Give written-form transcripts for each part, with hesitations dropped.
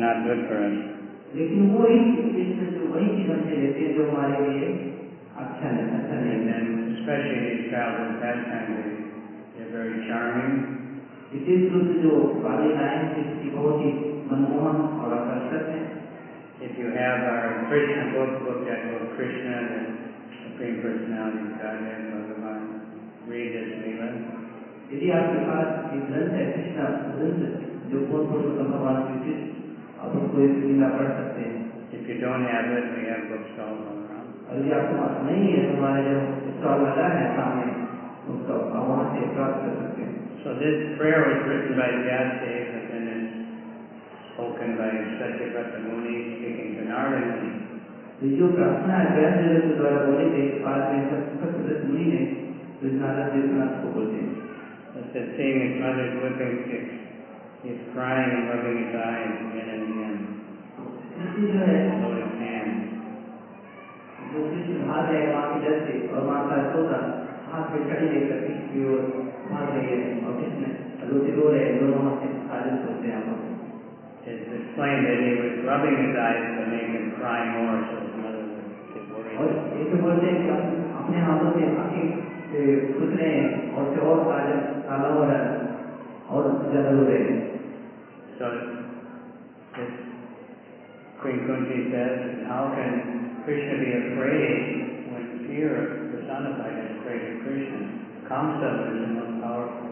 not good for us. लेकिन वो ही कृष्ण जो वही चीज हमसे लेते हैं जो हमारे लिए अच्छा नहीं। And then especially these childhood pastimes, they're very charming. विशेष रूप से जो बालिकाएं हैं जिसकी बहुत ही मनमोहन और आकर्षक है। If you have our Krishna book, look at book Krishna, the Supreme Personality of Godhead, Bhagavan, read this Leela. यदि आपके पास एक ग्रंथ है कृष्णा ग्रंथ जो पूर्ण पुरुषोत्तम भगवान श्री कृष्ण, आप उसको एक लीला पढ़ सकते हैं। If you don't have it, we have bookstalls all around. और यदि आपके पास नहीं है तो हमारे जो स्टॉल लगा है सामने उसको आप वहाँ से प्राप्त कर सकते हैं। So this prayer was written by Vyasadeva and then it's spoken by Satyavrata Muni speaking to Narada Muni. तो जो प्रार्थना है व्यासदेव के द्वारा बोले थे बाद में सत्यव्रत मुनि ने तो नारद देवनाथ को बोलते हैं। It's that seeing his mother's whipping stick, he's crying and rubbing his eyes again and again. Krishna जो है Lotus hands. जो कृष्ण भाग रहे हैं माँ के डर से और माँ का सोता हाथ में छड़ी लेकर कृष्ण की ओर भाग रही है और कृष्ण रोते रो रहे हैं दोनों हाथ से साजन सोते हैं आप। It's explained that he was rubbing his eyes to make him cry more so his mother would get worried. और ऐसे बोलते हैं कि अपने हाथों से आंखें खुद रहे हैं और से और साजन काला हो रहा है और ज्यादा हो रहे हैं। So this Queen Kunti says, how can Krishna be afraid when fear personified is afraid of Krishna? Kamsa was the most powerful,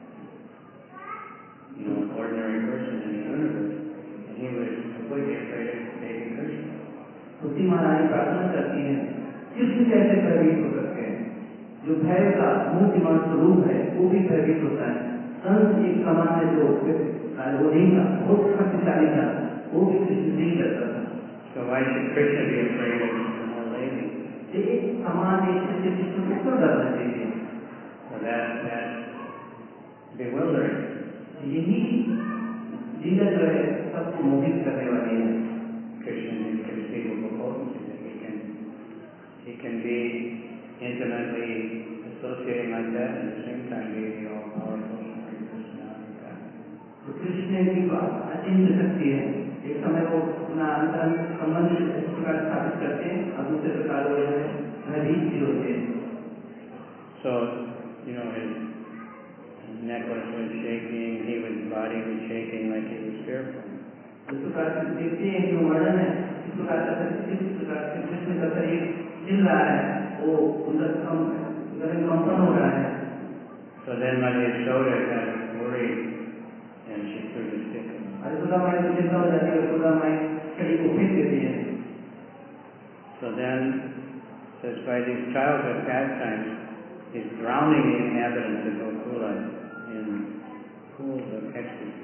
ordinary person in the universe, and he was completely afraid of baby Krishna. Kunti महारानी प्रार्थना करती हैं कृष्ण कैसे भयभीत हो सकते हैं, जो भय का मूर्तिमान स्वरूप है वो भी भयभीत होता है। कंस एक सामान्य जो वो नहीं था बहुत शक्तिशाली था वो भी कृष्ण नहीं करता था। So why should Krishna be afraid of a lady? एक सामान्य से कृष्ण को क्यों डरना चाहिए? So that's bewildering. यही लीला जो है सबको मोहित करने वाली है। Krishna is inconceivable potency that he can be intimately associating like that and at the same time be the all-powerful Supreme Personality of God. तो कृष्ण की बात अचिंत्य शक्ति है। एक समय वो अपना अंतर संबंध इस प्रकार स्थापित करते हैं और दूसरे प्रकार वो जो है भयभीत भी होते हैं। So his necklace was shaking, his body was shaking like he was fearful. इस प्रकार से देखते हैं कि वो वर्णन है इस प्रकार से कृष्ण का शरीर हिल रहा है, वो उधर कंपन हो रहा है। So then Mother Yashoda got worried and she threw the stick. Yashoda माई को चिंता हो जाती है, यशोदा माई छड़ी को फेंक देती है। So then says by these childhood pastimes, he's drowning the inhabitants of Gokula in pools of ecstasy.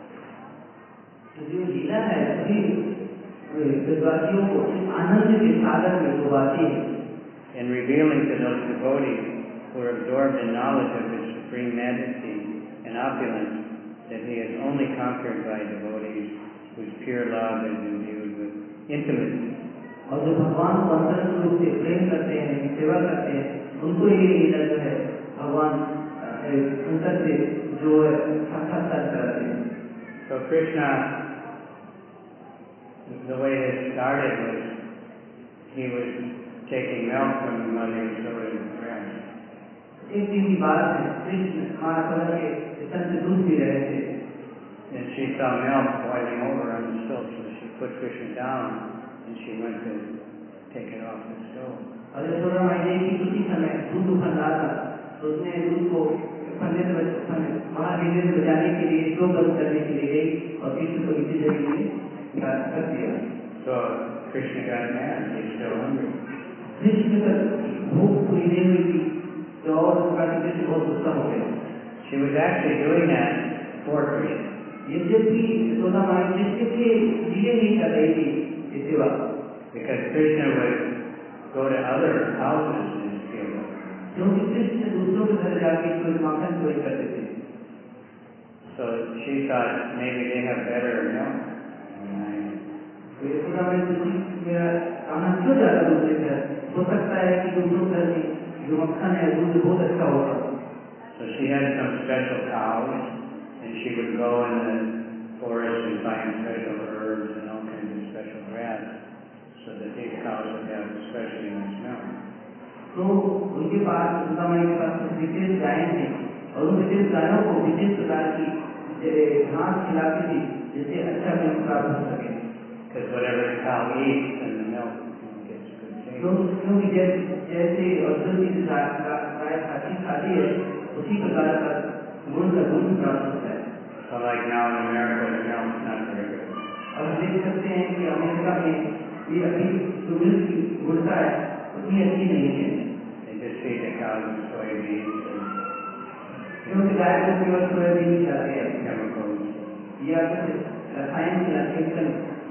जो लीला है सभी ब्रजवासियों को आनंद के सागर में डुबाती है। And revealing to those devotees who are absorbed in knowledge of his supreme majesty and opulence that he is only conquered by devotees whose pure love is imbued with intimacy. और जो भगवान को अंतरंग रूप से प्रेम करते हैं, सेवा करते हैं, उनको ये लीला जो है भगवान अंतर से जो है साक्षात्कार कराते हैं। So Krishna, the way it started was he was taking milk from the Mother Yashoda's breast. एक दिन की बात है कृष्ण माँ यशोदा के स्तन से दूध पी रहे थे। And she saw milk boiling over on the stove, so she put Krishna down and she went to take it off the stove. और यशोदा माई देखी उसी समय दूध उफन रहा था तो उसने दूध को महावीर से बचाने के लिए स्टोव बंद करने के लिए गई और कृष्ण को नीचे जमीन में रख दिया। So Krishna got mad. He's still hungry. Krishna का भूख पूरी नहीं हुई थी तो और कृष्ण बहुत गुस्सा हो गया। She was actually doing that for Krishna. यद्यपि यशोदा माई कृष्ण के लिए नहीं कर रही थी ये सेवा, Because Krishna would go to other houses and steal them. क्योंकि कृष्ण दूसरों के घर जाके कोई माखन चोरी करते थे। So she thought maybe they have better milk than I have. तो यशोदा माई सोची मेरा खाना क्यों जाता दूसरे घर, हो सकता है कि दूसरों घर में जो मक्खन है दूध बहुत अच्छा होगा। So she had some special cows, and she would go in the forest and find special herbs and all kinds of special grass, so that these cows would have specially nice milk. तो उनके पास सुदामाई के पास कुछ विशेष गायें थी और उन विशेष गायों को विशेष प्रकार की घास खिलाती थी जिससे अच्छा मिल्क प्राप्त हो सके। Because whatever the cow eats, then the milk gets good taste. क्योंकि जैसे और जो चीज गाय खाती है उसी प्रकार का गुण प्राप्त होता है। So like now in America, the milk's not very good. और हम देख सकते हैं कि अमेरिका में ये अभी जो मिल्क की गुणता है उतनी अच्छी नहीं है। They just feed the cows soybeans and क्योंकि गाय को केवल सोयाबीन खिलाते हैं chemicals. या कुछ रसायन खिलाते हैं।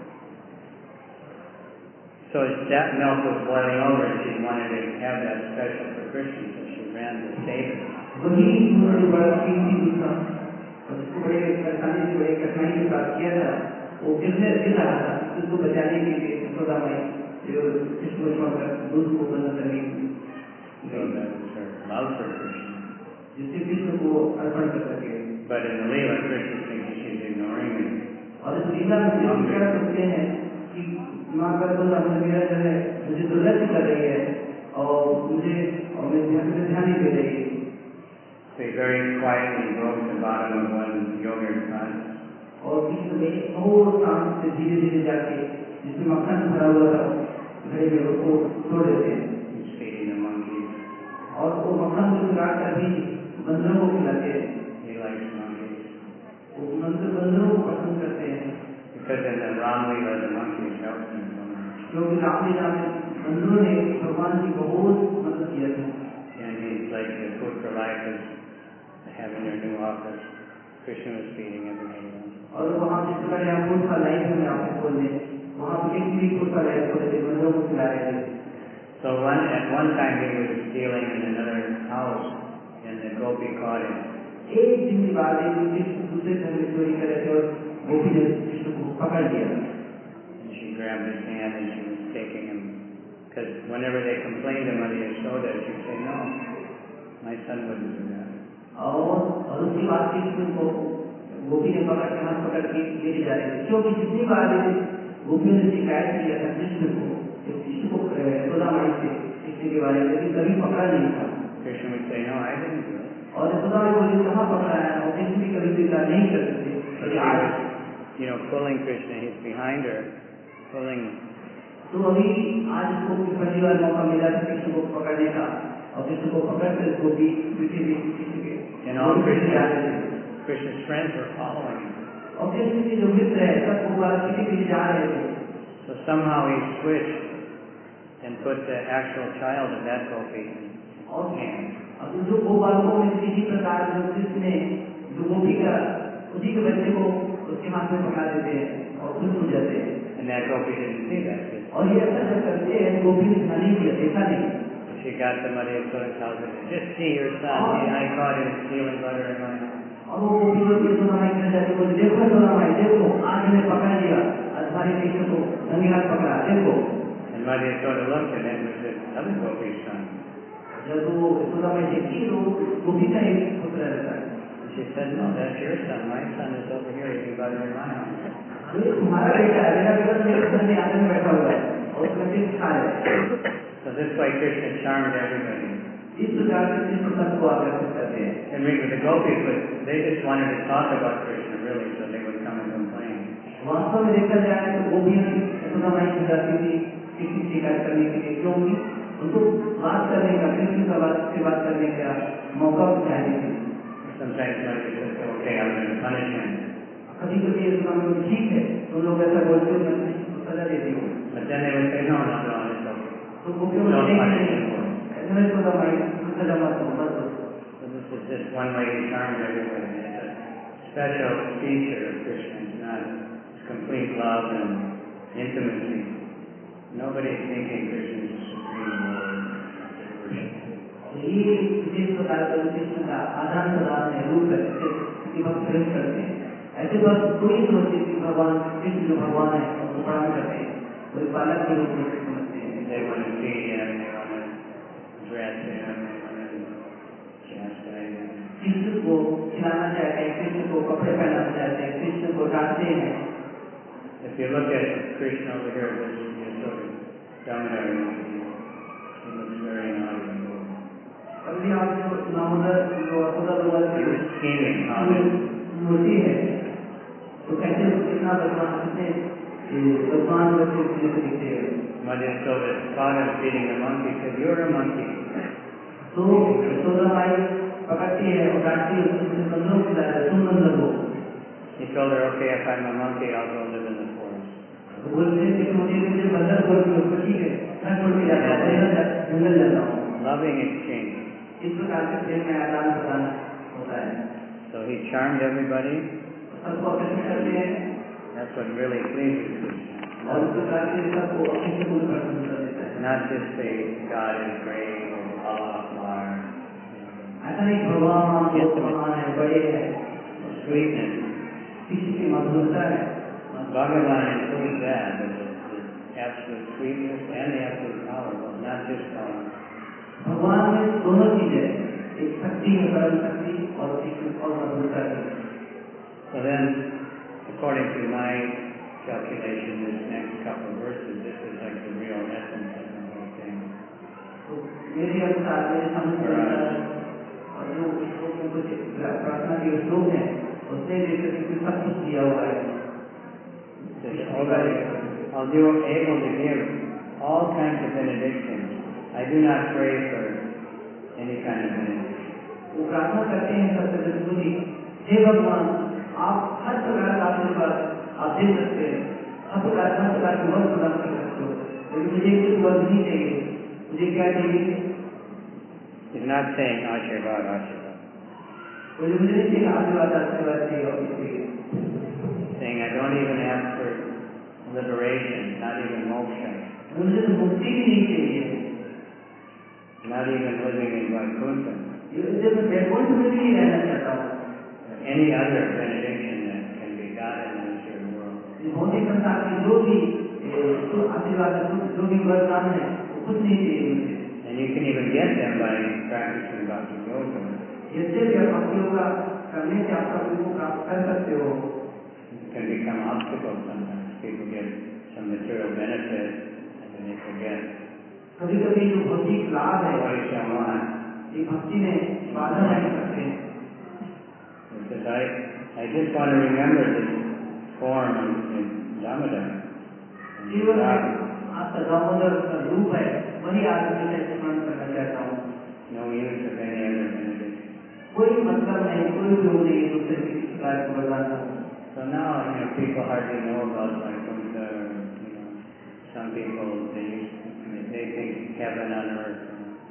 So that milk was boiling over, and she wanted to have that special for Krishna, so she ran to save it. वही उन्होंने बड़ा कीमती दूध था और उसको बड़े परेशानी से बड़े कठिनाई के साथ किया था। वो गिर रहा था, उसको बचाने के लिए यशोदा माई जो कृष्ण को छोड़कर दूध को बंद करने की So that was her love for Krishna. जिससे कृष्ण को अर्पण कर सके। But in the Leela, Krishna thinks she's ignoring me. और इस लीला में हम क्या सोचते हैं कि माँ का तो मेरा जो है मुझे दुर्लक्ष्य कर रही है और मुझे ध्यान नहीं दे रही है। So he very quietly broke the bottom of one yogurt pot. और कृष्ण में बहुत शांत से धीरे धीरे जाके जिसमें मक्खन भरा हुआ था घड़े में उसको तोड़ देते हैं। He's feeding the monkeys. और वो मक्खन को चुरा कर भी बंदरों को खिलाते हैं। He likes monkeys. वो बंदरों को पसंद करते हैं Because in the Ram Leela, the monkeys helped him so much. क्योंकि रामलीला में बंदरों ने भगवान की बहुत मदद किया था। And he's like the Food for Life is having their new office. Krishna was feeding everybody else. और वहाँ जिस प्रकार यहाँ फूड का लाइफ में ऑफिस खोलने वहाँ पे एक भी फूड का लाइफ खोले थे बंदरों को खिला रहे थे। So at one time he was stealing in another house, and the gopi caught him. एक दिन की बात है कि कृष्ण दूसरे घर में चोरी कर रहे थे और गोपी ने कृष्ण को पकड़ लिया। And she grabbed his hand and she was taking him. Because whenever they complained to Mother Yashoda, she'd say, "No, my son wouldn't do that." और उसके बाद कृष्ण को गोपी ने पकड़ के हाथ पकड़ के लेके जा रहे थे क्योंकि जितनी बार गोपियों ने शिकायत किया था कृष्ण को यशोदा माई से कृष्ण के बारे में लेकिन कभी पकड़ा नहीं था। Krishna would say, "No, I didn't do it." और यशोदा माई बोली कहाँ पकड़ा है और कृष्ण भी कभी स्वीकार नहीं कर सकते। Pulling Krishna, he's behind her, pulling. तो अभी आज इसको पहली बार मौका मिला था कृष्ण को पकड़ने का और कृष्ण को पकड़कर गोपी पीछे भी कृष्ण के And all Krishna's friends were following him. और कृष्ण के जो मित्र है सब गोपाल पीछे पीछे जा रहे थे। So somehow he switched and put the actual child of that gopi in his hand. अब जो गोपालकों में किसी प्रकार जो कृष्ण ने जो गोपी का उसी के बच्चे को उसके हाथ में पकड़ा देते हैं और खुश हो जाते हैं। And that gopi didn't see that. और ये ऐसा जब करते हैं गोपी ने ध्यान नहीं दिया, देखा नहीं। She got the Mother Yashoda's house and said, "Just see your son. I caught him stealing butter in my house." और वो गोपी लोग यशोदा माई घर जाके बोले देखो यशोदा माई देखो आज मैंने पकड़ लिया आज हमारे कृष्ण को नंगे हाथ पकड़ा देखो। And Mother Yashoda looked and it was the other gopi's son. जब वो यशोदा माई देखी तो गोपी का एक पुत्र रहता है। She said, "No, that's your son. My son is over here eating butter in my house." ये तुम्हारा बेटा है, मेरा बेटा तो मेरे घर में आंगन में बैठा हुआ है और उसमें से खा रहे हैं। So this way Krishna charmed everybody. इस प्रकार से कृष्ण सबको आकर्षित करते हैं। And the gopis, they just wanted to talk about Krishna really, so they would come and complain. वास्तव में देखा जाए तो गोपियां यशोदा माई की जाती थी कृष्ण की शिकायत करने के लिए क्योंकि उनको बात करने का कृष्ण का बात करने का मौका चाहिए थी। Sometimes Mother would say, "Okay, I'm going to punish him." कभी कभी यशोदा माई ठीक है तो लोग ऐसा बोलते हो मैं कृष्ण को सजा देती हूँ। But then they would say, "No, no, no, it's okay. तो गोपियों Don't में punish him." यशोदा माई सजा मत दो मत दो। So this is just one way he charmed everybody. It's a special feature of Krishna. It's not it's complete love and intimacy. Nobody's thinking Krishna is the supreme Lord. ये विशेष प्रकार का कृष्ण का आदान प्रदान है रूप है कि भक्त प्रेम करते हैं। ऐसे बात कोई सोचते कि भगवान कृष्ण जो भगवान है उनको प्रणाम करते हैं कोई बालक के रूप में समझते हैं। They want to feed him, they want to dress him, they want to chastise him. Krishna को खिलाना चाहते हैं, कृष्ण को कपड़े पहनाना चाहते हैं, कृष्ण को डांटते हैं। If you look at Krishna over here, this is sort of Damodar. He looks very naughty. अभी आप जो Damodar He was scheming how to मूर्ति है, तो कैसे कितना भगवान बच्चे दिखते हैं। Madhyasoda's father feeding the monkey said, "You're a monkey." तो यशोदा माई पकड़ती है और डांटती है, उसने बंदरों को खिलाया, तुम बंदर हो। He told her, "Okay, if I'm a monkey, I'll go live in the forest." बोलते थे कि मुझे बंदर बोलती हो, तो ठीक है, मैं छोड़ के जाता हूँ, जंगल जाता हूँ। Loving exchange. इस प्रकार से प्रेम में आदान प्रदान होता है। So he charmed everybody. सबको आकर्षित करते हैं That's what really pleases Krishna. और इस प्रकार से सबको अपने से पूर्ण प्रसन्न कर देता है। Not just say God is great or Allah Akbar. ऐसा नहीं भगवान बहुत महान है, बड़े हैं, Sweetness. किसी की मधुरता है। Bhagavan includes that, the absolute sweetness and the absolute power, but not just power. भगवान में दोनों चीजें, एक शक्ति है, परम शक्ति, और एक और मधुरता है। So then, according to my calculation, this next couple of verses, this is like the real essence of the whole thing. तो मेरे अनुसार, मेरे समझ के अनुसार, और जो श्लोक में कुछ प्रार्थना के श्लोक हैं, उसमें देखते हैं कि सब कुछ दिया हुआ है। I'll be able to give all kinds of benedictions. I do not pray for any kind of benediction. वो प्रार्थना करते हैं सबसे जरूरी, हे भगवान, आप हर प्रकार का आशीर्वाद आप दे सकते हैं, हर प्रकार के वर प्रदान कर सकते हो, लेकिन मुझे कुछ वर नहीं चाहिए। मुझे क्या चाहिए? He's not saying Ashirvad, Ashirvad. मुझे नहीं चाहिए आशीर्वाद, आशीर्वाद चाहिए और कुछ चाहिए। Saying I don't even ask for liberation, not even moksha, मुझे तो मुक्ति भी नहीं चाहिए, not even living in Vaikuntha. मैं वैकुंठ में भी नहीं रहना चाहता हूँ। Any other benediction that can be gotten in this here world. भौतिक संसार के जो भी आशीर्वाद, जो भी वरदान है, कुछ नहीं चाहिए मुझे। And you can even get them by practicing Bhakti Yoga. यद्यपि आप भक्ति योगा करने से आप प्रभु को प्राप्त कर सकते हो। It can become obstacles sometimes. People get some material benefit and then they forget. कभी-कभी जो भौतिक लाभ है, What is Shaman? ये भक्ति में बाधा बन सकते हैं। Because I just want to remember this form in Damodar. जीवन में आपका दामोदर का रूप है, वही आपको मैं स्मरण करना चाहता हूँ। No use of any other benediction. कोई मतलब नहीं, कोई उपयोग नहीं दूसरे किसी प्रकार को वरदान का। So now, people hardly know about Vaikuntha, some people, they think heaven on earth.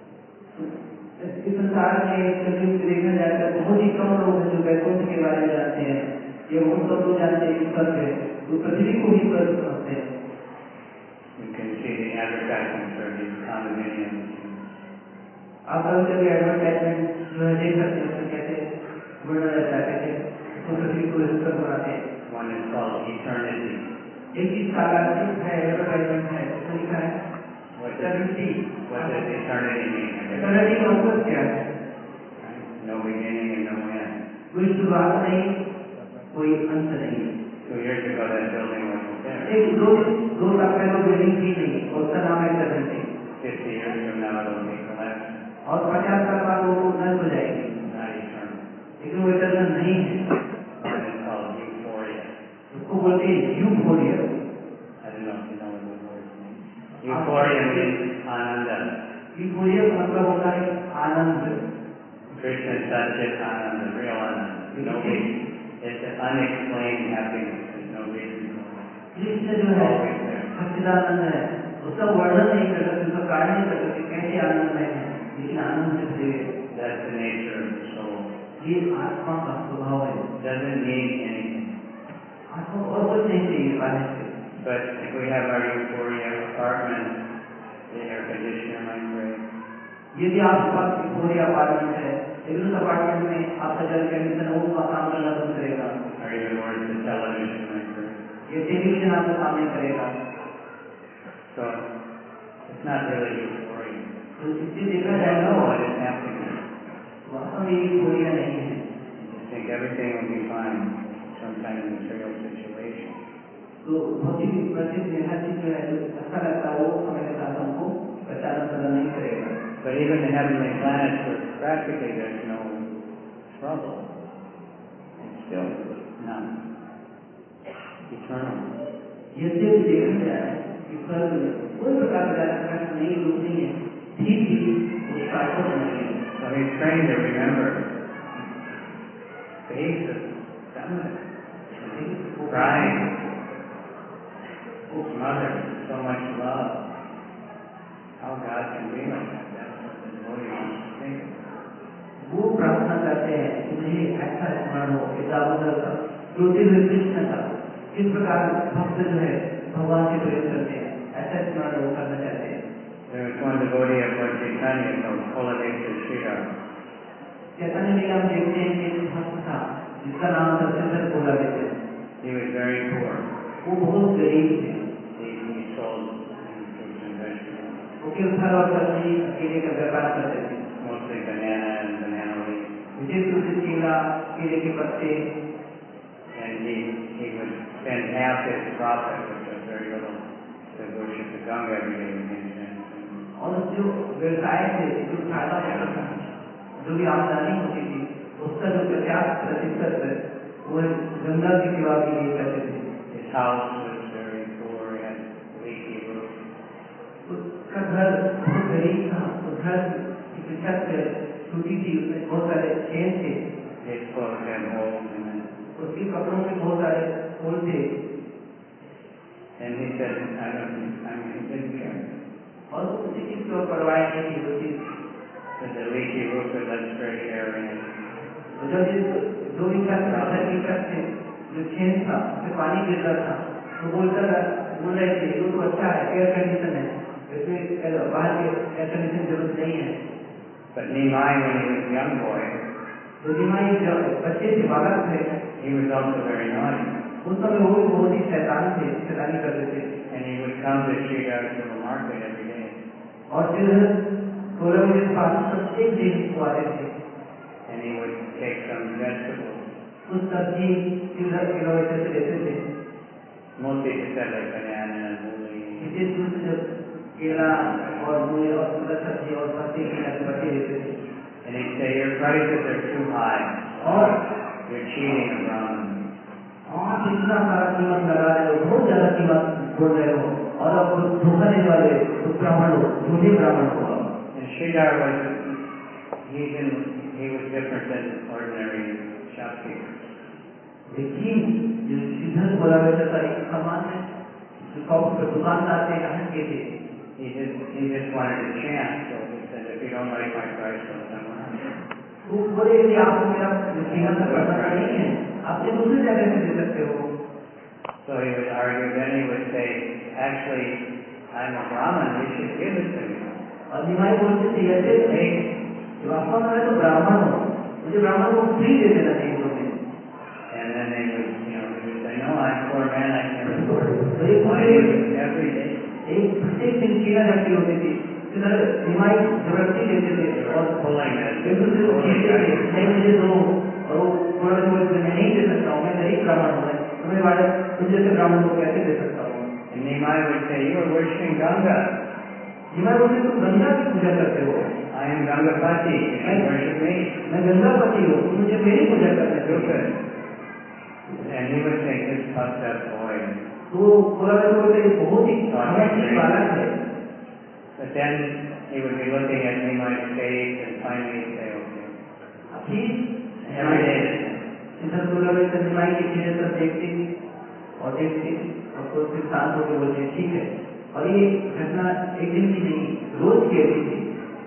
इस संसार में कभी देखा जाए तो बहुत ही कम लोग हैं जो वैकुंठ के बारे में जानते हैं। ये वो सब लोग जानते हैं ईश्वर है, तो पृथ्वी को ही स्वर्ग समझते हैं। You can see the advertisements for these condominiums. आप कभी एडवर्टाइजमेंट जो है देख सकते हैं, कैसे वर्णन रहता है, कैसे पृथ्वी को स्वर्ग बनाते हैं। One is called eternity. एक चीज का है, एडवर्टाइजमेंट है, उसमें लिखा है What does eternity mean? Eternity का मतलब क्या है? No beginning and no end. कोई शुरुआत नहीं, कोई अंत नहीं। 2 years ago, that building wasn't there. एक दो साल पहले बिल्डिंग थी नहीं, और उसका नाम eternity. 50 years from now, it'll be collapsed. और 50 साल बाद वो नष्ट हो जाएगी, Not eternal. लेकिन वो इटर्नल नहीं है। One is called euphoria. उसको बोलते हैं euphoria. I don't know if you know what the word means. Euphoria means ananda. Euphoria का मतलब होता है आनंद। Krishna Satchit Ananda, real Ananda. No reason. It's an unexplained happiness. There's no reason for it. Krishna जो है Always there. सच्चिदानंद है, उसका वर्णन नहीं कर सकते, उसका कारण नहीं कर सकते कैसे आनंद में है, लेकिन आनंद से भरे है। That's the nature of the soul. ये आत्मा का स्वभाव है। Doesn't need anything. आत्मा और कुछ नहीं चाहिए बाहर से। But if we have our euphoria apartment, the air conditioner might break. यदि आपके पास यूफोरिया अपार्टमेंट है, लेकिन उस अपार्टमेंट में आपका जल कंडीशन वो काम करना बंद करेगा, Or even worse, the television might break. ये टेलीविजन आपको काम नहीं करेगा। So it's not really euphoria. तो इससे देखा I जाए don't तो know what is happening. वास्तव में ये गोलियां नहीं है। You think everything will be fine in some kind of material situation. तो भौतिक परिस्थिति में हर चीज जो है जो अच्छा लगता है वो समय के साथ हमको अचानक बदल नहीं करेगा। But even the heavenly planets, where practically there's no trouble, it's still not eternal. यद्यपि देखा जाए कि स्वर्ग में कोई प्रकार का कष्ट नहीं, दुख नहीं है, ठीक भी वो शाश्वत नहीं है। So he's trained to remember face of feminine, crying, his mother, so much love. How God can be like that? That's what the devotee wants to think. वो प्रार्थना करते हैं कि मुझे ऐसा स्मरण हो कि दामोदर का रोते हुए कृष्ण का किस प्रकार भक्त जो है भगवान से प्रेम करते हैं, ऐसा स्मरण वो करना चाहते हैं। There was one devotee of Lord Chaitanya called Kuladesa Sridhar. चैतन्य लीला में देखते हैं कि एक भक्त था जिसका नाम था सिद्धर बोला देते हैं। He was very poor. वो बहुत गरीब थे। He sold fruits and vegetables. वो केवल फल और सब्जी केले का व्यापार करते थे। Mostly banana and banana leaves. विशेष रूप से केला, केले के पत्ते। And he would spend half his profit, which was very little, to worship the Ganga every day with incense. और जो व्यवसाय से जो फायदा होता था, जो भी आमदनी होती थी, उसका जो 50% वो गंगा की सेवा के लिए करते थे। His house was very poor. He had leaky roof. उसका घर बहुत गरीब था। उस घर की छत टूटी थी, उसमें बहुत सारे छेद थे। His clothes had holes in it. उसके कपड़ों में बहुत सारे होल थे। And he said, he didn't care. और उसी चीज को परवाह नहीं थी वो चीज। But the leaky roof had let fresh air in it. जब जो भी छत की छत से जो छेद था उससे पानी गिर रहा था, तो बोल रहे थे ये तो अच्छा है, एयर कंडीशन है, इसमें बाहर के एयर कंडीशन जरूरत नहीं है। But Nimai, when he was a young boy, तो निमाई जब बच्चे थे, बालक थे, he was also very naughty. उस समय वो भी बहुत ही शैतानी करते थे। And he would come to Sridhar to the market every day. और फिर 16 बजे के पास प्रत्येक दिन वो आते थे। And he would take some vegetables. कुछ सब्जी किलोमीटर से लेते थे। Mostly he said like banana and mooli. विशेष रूप से जब केला और मूली और सुंदर सब्जी और पत्ते लेते थे। And he'd say, your prices are too high. और You're cheating a Brahmin. आप इतना सारा कीमत लगा रहे हो, बहुत ज्यादा कीमत बोल रहे हो, और अब धोखा देने वाले तो ब्राह्मण हो, झूठे ब्राह्मण हो। And Sridhar he was different than ordinary shopkeepers. लेकिन जो श्रीधर बोला वैसा था एक सामान्य दुकानदार थे, हटके थे। He just wanted to chant, so he said, if you don't like my price, go somewhere else. वो बोले कि आपको मेरा कीमत पसंद नहीं है, आप दूसरी जगह से दे सकते हो। So he would argue, then he would say, actually, I'm a Brahmin, you should give it to me. और निमाई बोलते थे ऐसे, वास्तव में मैं तो ब्राह्मण हूँ, मुझे ब्राह्मण को फ्री दे देना चाहिए तुम्हें। And then they would, he would say, no, I'm a poor man, I can't afford it. तो एक Every day. एक प्रत्येक दिन कीड़ा झटकी होती थी, निमाई जबरदस्ती देते थे और एक दूसरे को खींचते थे, नहीं मुझे दो, और वो थोड़ा बोलते मैं नहीं दे सकता हूँ, मैं गरीब ब्राह्मण हूँ, तुम्हें वाले तुझे से ब्राह्मण को कैसे दे सकता हूँ। And Nimai would say, you are worshiping Ganga. निमाई बोलते तुम गंगा की पूजा करते हो। I am Gangapati, you should worship me. मैं गंगापति हूँ, मुझे मेरी पूजा करने दो। And he would take this puffed up boy. तो बोला बोलते बहुत ही बालक है। But then he would be looking at Nimai's face and finally he'd say, okay. Every day. इधर बोला वैसे निमाई के चेहरे पर देखते और तो फिर शांत होकर बोलते ठीक है। और ये घटना एक दिन की नहीं, रोज की होती थी।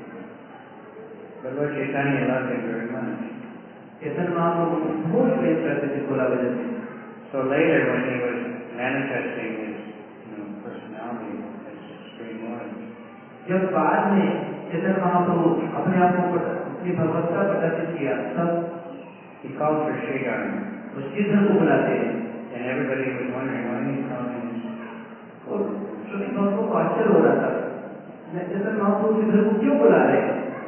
But Lord Chaitanya loved him very much. Chaitanya Mahaprabhu बहुत प्रेम करते थे बोला वजह से। So later when he was manifesting his personality as Supreme Lord, जब बाद में चैतन्य महाप्रभु अपने आप को अपनी भगवत्ता प्रदर्शित किया, तब he called for Sridhar. तो श्रीधर को बुलाते हैं। And everybody was wondering why he's calling him. और सभी भक्तों को आश्चर्य हो रहा था, चैतन्य महाप्रभु श्रीधर को क्यों बुला रहे हैं?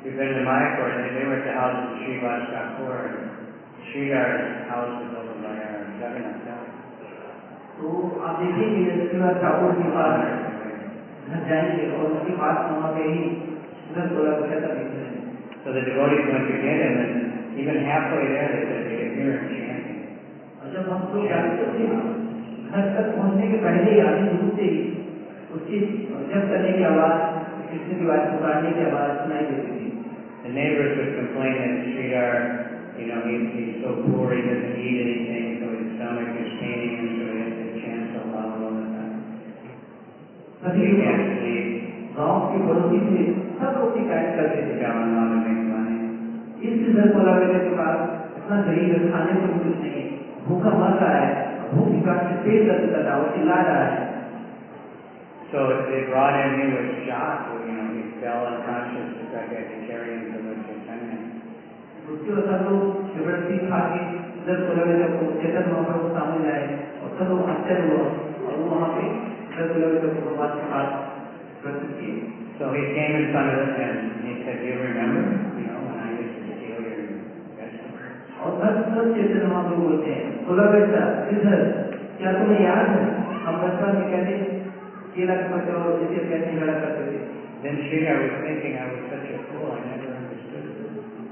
we've been to Mayapur, and they were at the house of Srivas Thakur, and Sridhar's house was over by our Jagannath Temple. तो आप देखेंगे श्रीवास ठाकुर के पास घर जाएंगे और उसके पास वहाँ पे ही उधर बोला को कहता भी है। So the devotees went to get him, and even halfway there, they said they could hear him chanting. और जब हम लोग जाते थे घर तक पहुँचने के पहले ही आगे दूर से ही उसकी जब करने की आवाज, कृष्ण की आवाज, पुकारने की आवाज सुनाई देती थी। The neighbors would complain that Sridhar, he's so poor, he doesn't eat anything, so his stomach is paining him, so he has to chant so loud all the time. He can't sleep. गाँव के पड़ोसी थे, सब लोग शिकायत करते थे। Telling how to make money. इस इधर बोला मेरे के पास इतना गरीब है, खाने को भी कुछ नहीं, भूखा मर रहा है, भूख के कारण से पेट दर्द कर रहा है, वो चिल्ला रहा है। So they brought him, he was shocked, he fell unconscious, the fact they had to carry him to Lord Chaitanya. उसके बाद सब लोग जबरदस्ती खा के इधर बोला मेरे को चेतन महाप्रभु सामने लाए और सब लोग आश्चर्य हुआ और वो वहाँ पे इधर बोला मेरे को भगवान के पास प्रस्तुत किए। So he came in front of us and he said, "Do you remember, when I used to steal your vegetables?" और सब चेतन महाप्रभु बोलते हैं, बोला बेटा इधर क्या तुम्हें याद है हम बचपन में कहते केला का पत्ता और जैसे कैसे लड़ा करते थे। Then Sridhar was thinking I was such a fool, I never understood it.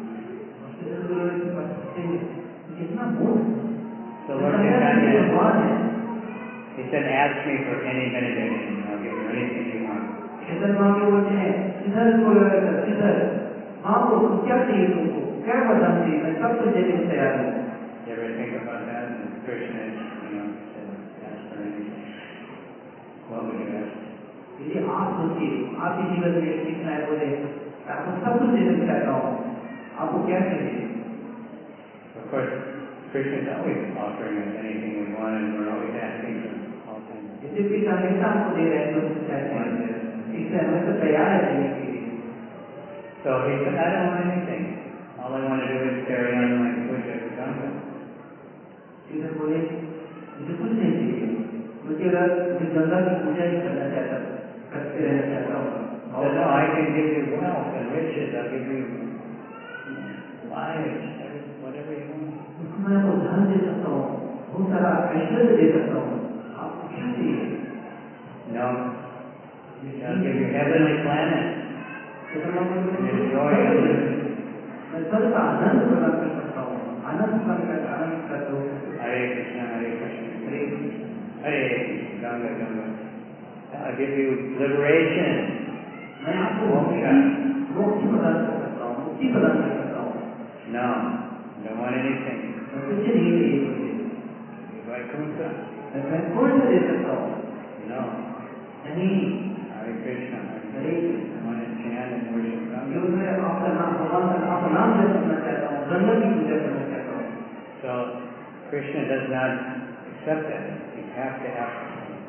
कितना मूर्ख। So Lord Chaitanya, he said, "Ask me for any benediction, I'll give you anything you want." चेतन महाप्रभु बोलते हैं इधर बोला बेटा इधर महाप्रभु क्या चाहिए तुमको, क्या वरदान चाहिए, मैं सब कुछ देने को तैयार हूँ। You ever think about that? And Krishna, said, "Ask for anything." What would you ask? यदि आप सोचिए आपके जीवन में कृष्ण आए बोले आपको सब कुछ देने को चाहता हूँ, आपको क्या चाहिए? Of course, Krishna is always offering us anything we want, and we're always asking for all kinds of things. यदि कृष्ण हमेशा हमको दे रहे हैं तो चाहते हैं, इससे हमें तो तैयार है देने के लिए। So he said, "I don't want anything. All I want to do is carry on my puja to Ganga." Krishna बोले मुझे कुछ नहीं चाहिए, मुझे गंगा की पूजा ही करना चाहता हूँ, करते रहना चाहता हूँ। Oh no, I can give you wealth and riches. I'll give you lives, whatever you want. मैं आपको धन दे सकता हूँ, बहुत सारा ऐश्वर्य दे सकता हूँ, आपको क्या चाहिए? No, I'll give you heavenly planet. मैं सबका आनंद प्रदान कर सकता हूँ, आनंद प्रदान करता हूँ। Hare Krishna, Hare Krishna, Hare Hare Krishna, Ganga, Ganga. I'll give you liberation. मैं आपको मोक्ष प्रदान कर सकता हूँ, मुक्ति प्रदान कर सकता हूँ। No, don't want anything. मैं कुछ नहीं चाहिए मुझे, Vaikuntha. मैं वैकुंठ दे सकता हूँ। No, नहीं, Hare Krishna, Hare Hare Krishna. I want to chant and worship जो Ganga. मैं आपका नाम भगवान का आपका नाम जप करना चाहता हूँ, गंगा की पूजा करना चाहता हूँ। So Krishna does not accept that. You have to ask for something.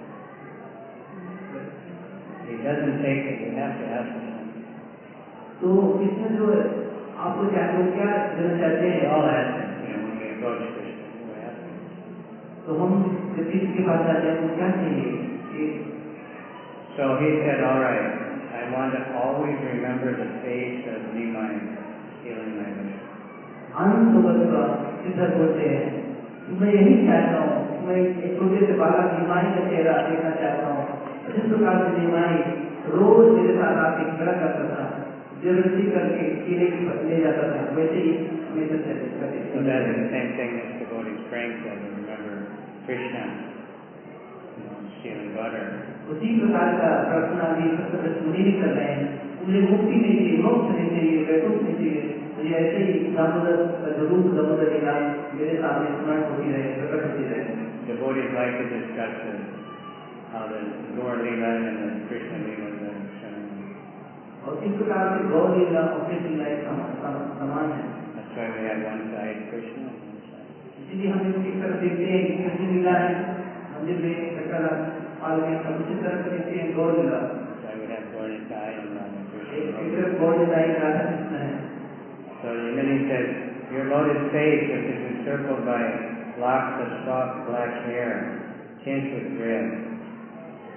He doesn't take it. You have to ask for something. तो कृष्ण जो है आपको चाहते हो क्या देना चाहते We हैं? all ask him, when we approach Krishna, we ask him. तो हम जब कृष्ण के पास जाते हैं तो क्या चाहिए? So he said, "All right, I want to always remember the face of Nimai healing my mission." अंत वक्त का सिद्धर बोलते हैं मैं यही चाहता हूँ, मैं एक छोटे से बालक निमाई का चेहरा देखना चाहता हूँ। जिस प्रकार से निमाई रोज मेरे साथ आके खड़ा करता था, जबरदस्ती करके केले की ले जाता था, वैसे ही हमेशा करते। So that is the same thing this devotee is praying for, to remember Krishna, stealing butter. उसी प्रकार का प्रार्थना भी मुनि भी कर रहे हैं। मुझे मुक्ति नहीं चाहिए, मोक्ष नहीं चाहिए, वैकुंठ नहीं चाहिए, मुझे ऐसे ही दामोदर रूप दामोदर लीला मेरे सामने स्मरण होती रहे, प्रकट होती रहे। Devotees like to discuss how the Gaur Leela and the Krishna Leela are similar. और इस प्रकार से गौर लीला और कृष्ण लीला एक समान है। That's why we have one side Krishna and one side. इसलिए हम एक तरफ देखते हैं कि कृष्ण लीला है मंदिर में चक्कर और दूसरी तरफ देखते हैं गौर लीला। That's why we have Gaur Nitai and Radha Krishna. एक तरफ गौर लीला एक राधा कृष्ण है। So then he says, "Your lotus face, which is encircled by locks of soft black hair, tinged with red."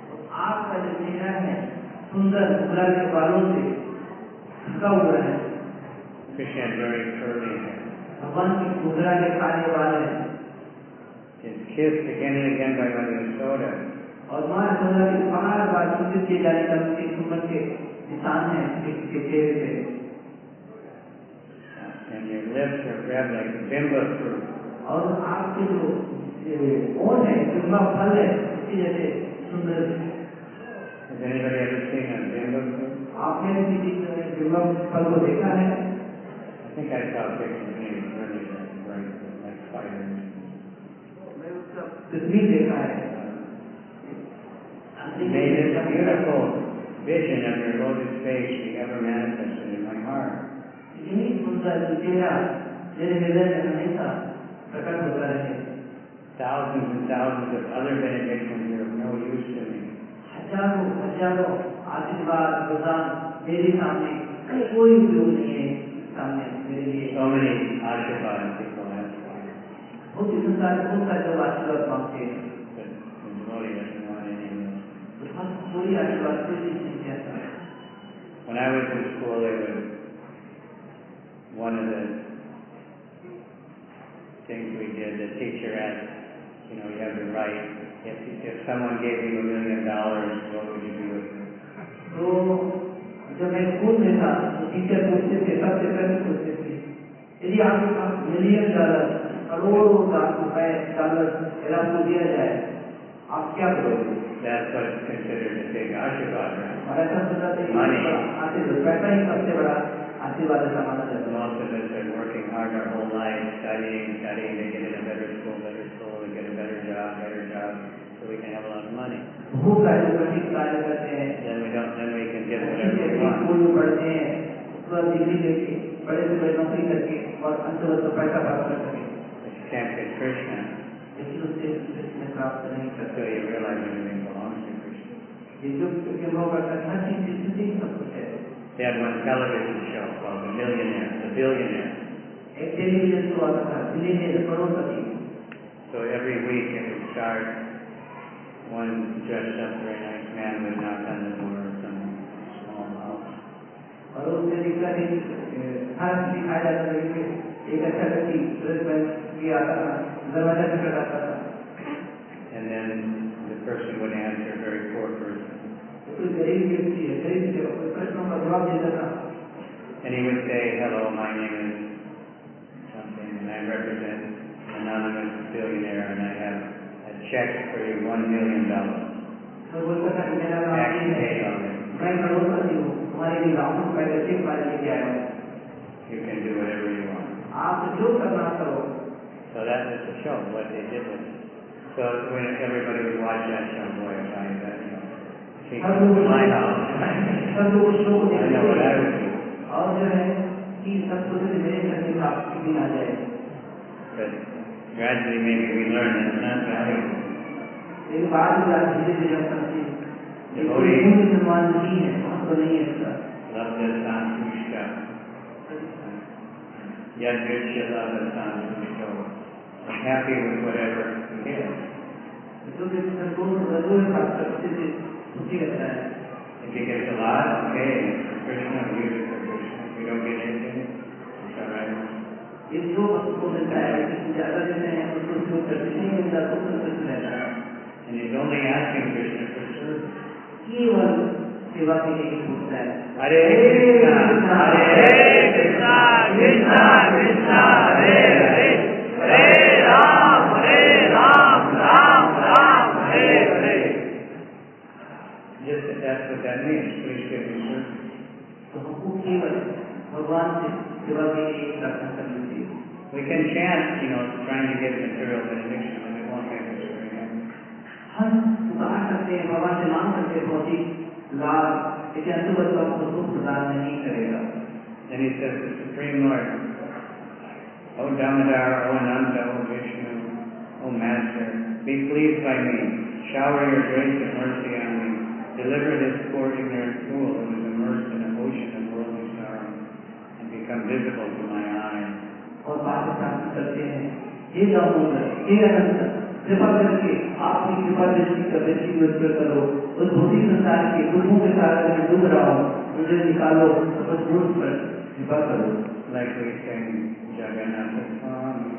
आपका जो चेहरा है सुंदर गुलाबी बालों से ढका हुआ है Krishna had very curly hair. भगवान की कुबरा के खाने वाले हैं He was kissed again and again by Mother Yasoda. और माँ यशोदा की बार बार सूचित किए जाने का उनके सुमन के निशान है उसके चेहरे पे And your lips are red like bimba fruit. और आपके जो ओठ है बिम्बा फल है उसकी जैसे सुंदर Has anybody ever seen a bimba fruit? आपने भी किसी बिम्बा फल को देखा है I think I saw pictures and it was really bright, like fire. मैं उसका तस्वीर देखा है He made this beautiful vision of your lotus face be ever manifested in my heart. इतनी सुंदर चेहरा मेरे हृदय में हमेशा प्रकट होता रहे Thousands and thousands of other benedictions are of no use to me. हजारों हजारों आशीर्वाद प्रदान मेरे सामने कोई उपयोग नहीं है सामने मेरे लिए So many ashirvads people ask for. बहुत ही संसार बहुत सारे लोग आशीर्वाद मांगते हैं But the devotee doesn't want any of those. बस कोई आशीर्वाद कोई चीज नहीं चाहता When I was in school, there was one of the things we did, the teacher asked, you have the right, if someone gave you $1 million, what would you do with it? तो जब मैं school में था तो teacher पूछते थे सबसे पहले पूछते थे यदि आपके पास $1 मिलियन करोड़ों लाख रुपए डॉलर अगर आपको दिया जाए आप क्या करोगे That's what's considered a big ashirvad, right? और ऐसा सोचा था आशीर्वाद पैसा ही सबसे बड़ा आशीर्वाद ऐसा माना जाता है Most of us are working hard our whole life, studying to get in a better school, to get a better job, so we can have a lot of money. बहुत सारे लोग कठिन कार्य करते हैं Then we can get whatever we want. School में पढ़ते हैं उसके बाद डिग्री लेके बड़े से बड़े नौकरी करके और अंततः तो पैसा प्राप्त कर सके But you can't get Krishna लेकिन उससे कृष्ण प्राप्त नहीं कर until you realize everything belongs to Krishna. ये जो अनुभव करता है हर चीज कृष्ण से ही सब कुछ है They had one television show called The Millionaire, The Billionaire. एक टेलीविजन शो आता था billionaire crorepati So every week it would start, one dressed up very nice man would knock on the door of some small house. और उसमें दिखता हर दिखाया जाता था कि एक अच्छा व्यक्ति ड्रेस पहन के आता था दरवाजा पे खड़ा था And then the person would answer, a very poor person. कोई गरीब व्यक्ति है गरीब से कोई प्रश्नों का जवाब देता था And he would say, hello, my name is something, and I represent an anonymous billionaire, and I have a check for you, $1 million. तो बोलता था कि मेरा नाम Tax ये है paid already. मैं करोड़पति हूँ तुम्हारे लिए लाखों रुपए का चेक मैं लेके आया हूँ You can do whatever you want. आप जो करना करो So that was the show, what they did with it. So when everybody would watch that show, boy, if I had, she comes to my house, सब लोग उस show को I know what I देखते would do. और जो है कि सब कुछ मेरे घर में आपकी भी आ जाए But gradually maybe we learn that it's not valuable. लेकिन बाद में धीरे धीरे हम समझे मुसलमान नहीं है तो नहीं है इसका Love the santushta. Yad Vishya love the santushta. I'm happy with whatever he is. जो भी संतोष जो प्राप्त करते थे खुशी रहता है If he gets a lot, okay, for Krishna, we use it for Krishna. If we don't get anything, it's all right. ये जो वस्तु को मिलता है लेकिन ज्यादा देते हैं उसको उपयोग करते नहीं मिलता तो संतुष्ट रहता है And he's only asking Krishna for service. केवल सेवा के लिए पूछता है Hare Krishna, Hare Krishna, Krishna Krishna, Hare Hare, Hare Ram, Ram Ram, Hare Hare. Just that's what that means. Please give me service. तो हमको केवल भगवान से सेवा के लिए प्रार्थना करनी चाहिए We can chant, trying to get material benediction, and it won't make us very happy. हम पुकार सकते हैं भगवान से मांग सकते हैं भौतिक लाभ लेकिन अंतर्गत आपको सुख प्रदान नहीं करेगा Then he says, the Supreme Lord, O Damodar, O Ananta, O Vishnu, O Master, be pleased by me, shower your grace and mercy on me, deliver this poor ignorant fool who is immersed in an ocean of worldly sorrow, and become visible to my eyes. और पाप प्राप्त करते हैं हे दामोदर हे अनंत कृपा करके आपकी कृपा दृष्टि का दृष्टि करो उस भौतिक संसार के दुखों के सागर में डूब रहा हूँ मुझे निकालो उस मूर्ख पर कृपा करो। Like we sing Jagannath Swami,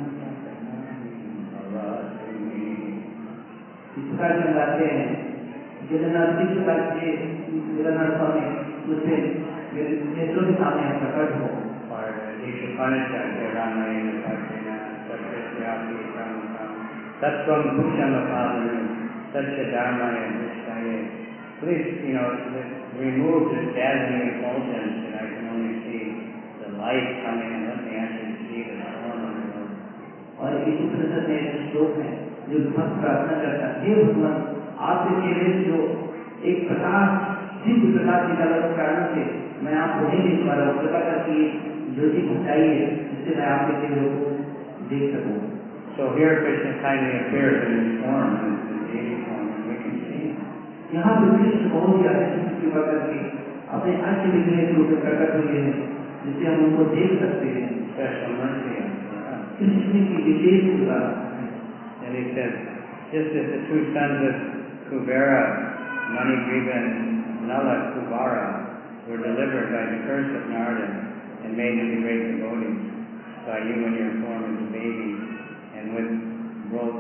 इस प्रकार से गाते हैं जगन्नाथ किस प्रकार से जगन्नाथ स्वामी मुझसे मेरे नेत्रों के सामने प्रकट हो। or Isha Upanishad, Ramayana, Satyana, Satyasyapi, Samakam, Sattvam Pusham Apavanu, Satya Dharmaya, Vishtaye. Please, remove this dazzling effulgence that I can only see the light coming and let me actually see the form of the Lord. और इस उपनिषद में एक श्लोक है जो भक्त प्रार्थना करता है, हे भगवान आपके चेहरे से जो एक प्रकाश दिव्य प्रकाश निकाला उस कारण से मैं आपको नहीं देख पा रहा हूँ, कृपा करके ज्योति घटाइए जिससे मैं आपके चेहरे को देख सकूँ। So here Krishna kindly appears in his form, in his deity form, and we can see him. यहाँ पे कृष्ण बहुत ही आकर्षित कृपा करके अपने अच्छे विग्रह के रूप में प्रकट हुए हैं जिससे हम उनको देख सकते हैं। Special mercy on us. Krishna की विशेष कृपा। And he says, just as the two sons of Kubera, Manigriva and Nala Kubara, were delivered by the curse of Narada and made into great devotees by you in your form as a baby, and broke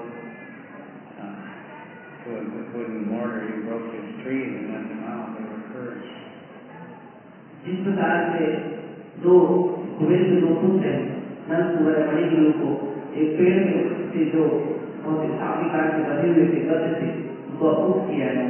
to a wooden mortar, you broke his trees and let them out. They were cursed. जिस प्रकार से दो कुबेर के दो पुत्र हैं, नल कुबेर मणिग्रीव को एक पेड़ में से जो बहुत आखिरकार से बधे हुए थे, बद्ध थे, उनको अपूत किया है।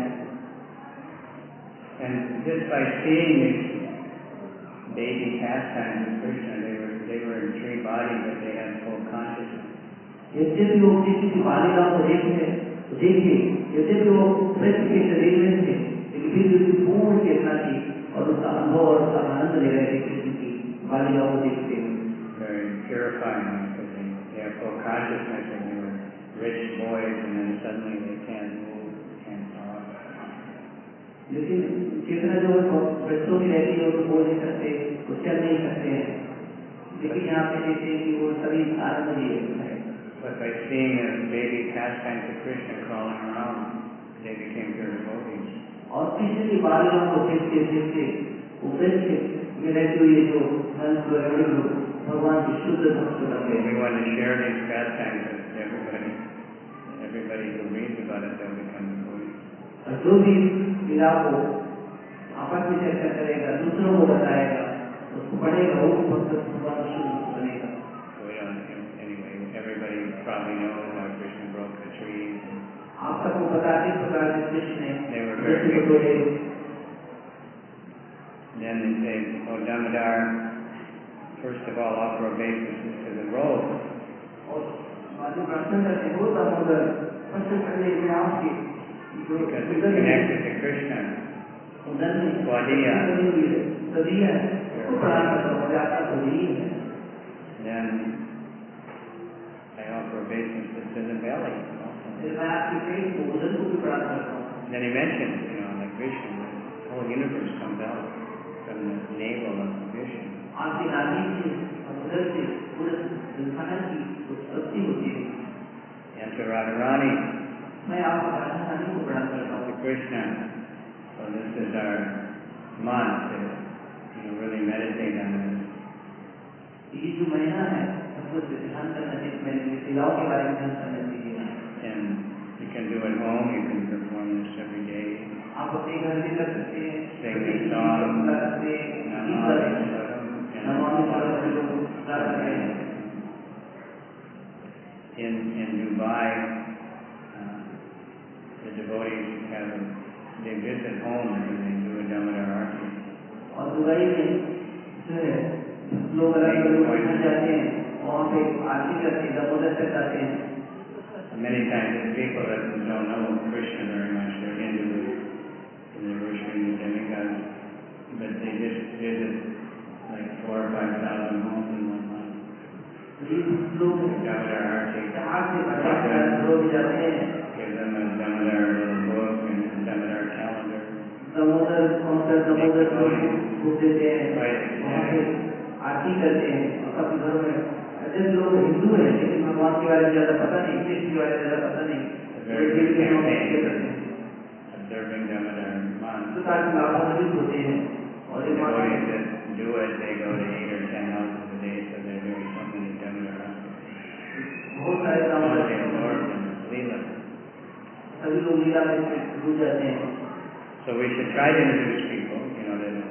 And just by seeing these baby pastimes of Krishna, they were in three bodies, but they had full consciousness. यद्यपि वो किसी बालिका को देखिए, यद्यपि वो मृत्यु के शरीर में थे, लेकिन फिर भी उसकी पूर्ण चेतना थी और उसका अनुभव और उसका आनंद ले रहे थे कृष्ण की बालिका को देखते हुए। Very purifying, because they have full consciousness and they were rich boys, and then suddenly they can't move, can't talk. लेकिन चेतना जो बच्चों की रहती है वो तो बोल नहीं सकते, वो चल नहीं सकते हैं, लेकिन यहाँ पे देखते हैं कि वो सभी आनंद लिए है। But by seeing the baby pastimes of Krishna crawling around, they became pure devotees. और कृष्ण की बालिकाओं को देखते देखते वो वृक्ष में रहते हुए जो भगवान की शुद्ध भक्त बन गए। We want to share these pastimes with everybody. Everybody who reads about it, they'll become devotees. और जो भी लीला को आपस में चर्चा करेगा, दूसरों को बताएगा, उसको पढ़ेगा, वो भी भक्त भगवान शुद्ध बनेगा। So we don't, anyway, everybody probably knows how Krishna broke the trees. आप सबको पता है किस प्रकार से कृष्ण ने They were वृक्ष को very तोड़े। Then they say, oh Damodar, first of all offer obeisances to the robe. और बाजू प्रार्थना करते हो दामोदर, सबसे पहले मैं आपके Because it's connected to Krishna. उधर में Swadiya. सदिया है, उसको प्रणाम करता हूँ, मुझे आपका धोनी है। Then I offer obeisances to the belly. फिर मैं आपके पेट को उधर को भी प्रणाम करता हूँ। And then he mentions, like Vishnu, the whole universe comes out from the navel of Vishnu. आपकी नाभि से और उधर से पूरे संसार की उत्पत्ति होती है। And to Radharani, मैं आपको राधारानी को प्रणाम करता हूँ। to Krishna. So this is our month to, really meditate on this. ये जो महीना है, सबको ध्यान करना चाहिए, मैंने लीलाओं के बारे में ध्यान करना चाहिए। And you can do it home, you can perform this every day. आप अपने घर में कर सकते हैं, Sing the song, in Dubai, the devotees they visit homes and they do a Damodar Arti. और दुबई में जो है लोग अलग अलग जाते हैं, वहाँ पे आरती करते हैं, दामोदर तक जाते हैं। Many times there's people that don't know Krishna very much, they're Hindus and they're worshiping the demigods, but they just visit like 4,000 or 5,000 homes in 1 month. Damodar Arti. Give them a Damodar little book and a Damodar calendar. Damodar book देते हैं, वहाँ पे आरती करते हैं, और काफी घरों में ऐसे लोग हिंदू हैं लेकिन भगवान के बारे में ज्यादा पता नहीं, कृष्ण के बारे में ज्यादा पता नहीं, observing Damodar month. प्रकार के लाभान्वित होते हैं और do it, they go to 8 or 10 houses a day, so they're doing so many Damodar houses. बहुत सारे All Damodar they absorbed in this Leela. सभी लोग लीला में डूब जाते हैं। So we should try to introduce people, you know, that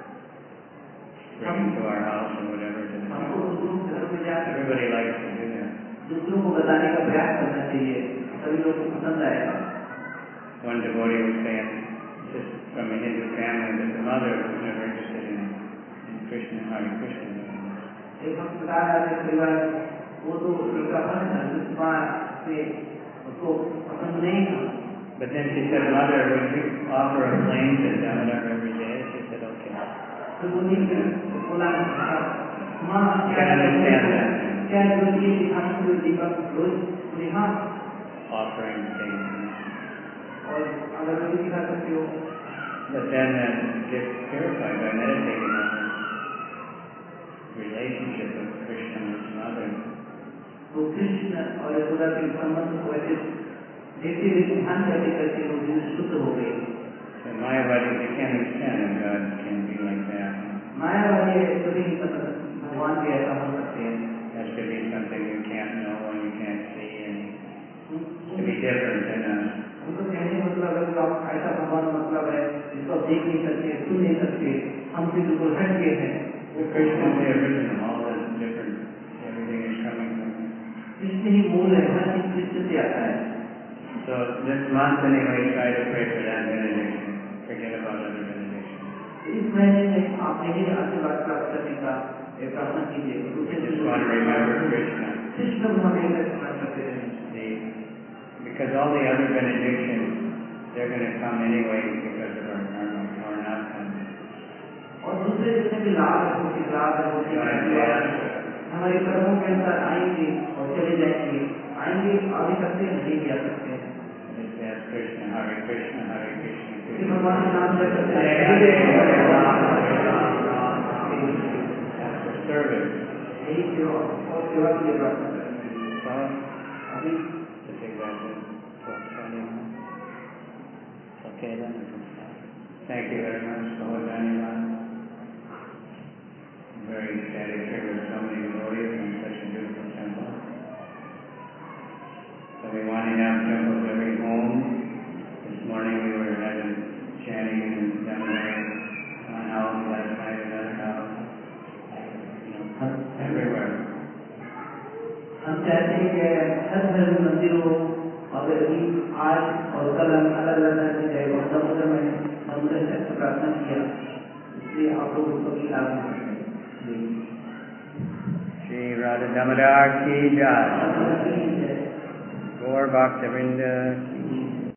bring them to our house or whatever. हमको दूसरों के घर में जाकर Everybody likes to do that. दूसरों को बताने का प्रयास करना चाहिए, सभी लोग को पसंद आएगा। One devotee was saying, just from a Hindu family, that the mother was never interested in Krishna, Hare Krishna. एक भक्त बता रहा था परिवार वो तो लड़का भक्त था, माँ से उसको पसंद नहीं था। But then she said, Mother, would you offer a flame to Damodar every day? She said, okay. तो वो नहीं बोला, माँ Can understand that. क्या रोज ये दिखाने के लिए दीपक रोज बोले हाँ Offering things. और अगर रोज दिखा सकते हो। But then get purified by meditating on the relationship of Krishna and his mother. तो कृष्ण और यशोदा के संबंध को ऐसे देखते देखते ध्यान करते करते वो जीवन शुद्ध हो गए। So Mayavadi, they can't understand that God can be like that. मायावादी कभी नहीं पता भगवान भी ऐसा हो सकते हैं। Has to be something you can't know and you can't see and to be different than us. उनको कहने मतलब है कि आप ऐसा भगवान मतलब है जिसको आप देख नहीं सकते, सुन नहीं सकते, हमसे बिल्कुल हट के हैं। The Krishna is the original, all is different. Everything is coming from him. Krishna ही मूल है, हर चीज कृष्ण से आता है। So this month anyway, try to pray for that benediction. Forget about other benedictions. इस महीने में आप यही आशीर्वाद प्राप्त करने का प्रार्थना कीजिए। Just want to remember Krishna. Krishna को हमेशा स्मरण करते रहें। Because all the other benedictions, they're going to come anyway because of our karma or not come. और दूसरे जितने भी लाभ है, हमारे कर्मों के अनुसार आएंगे और चले जाएंगे, आएंगे आगे सकते हैं, नहीं भी आ सकते हैं। Just ask Krishna, Hare Krishna, Hare Krishna. भगवान के नाम जप करते हैं। Service. यही सेवा और सेवा के लिए प्रार्थना करेंगे। अभी To take that to 12:21. Okay then. Thank you very much. Very ecstatic here with so many devotees in such a beautiful temple. So we want to have temples every home. This morning we were having chanting in Damodar, one house, last night another house. Everywhere. हम चाहते हैं कि हर घर में मंदिर हो, अगर आज और कल हम अलग अलग घर में गए और समुद्र में समुद्र से प्रार्थना किया, इसलिए आप लोग उसको भी लाभ ले सकते हैं। Shri Radha Damodar ki jai. Gaur Bhakta Vrinda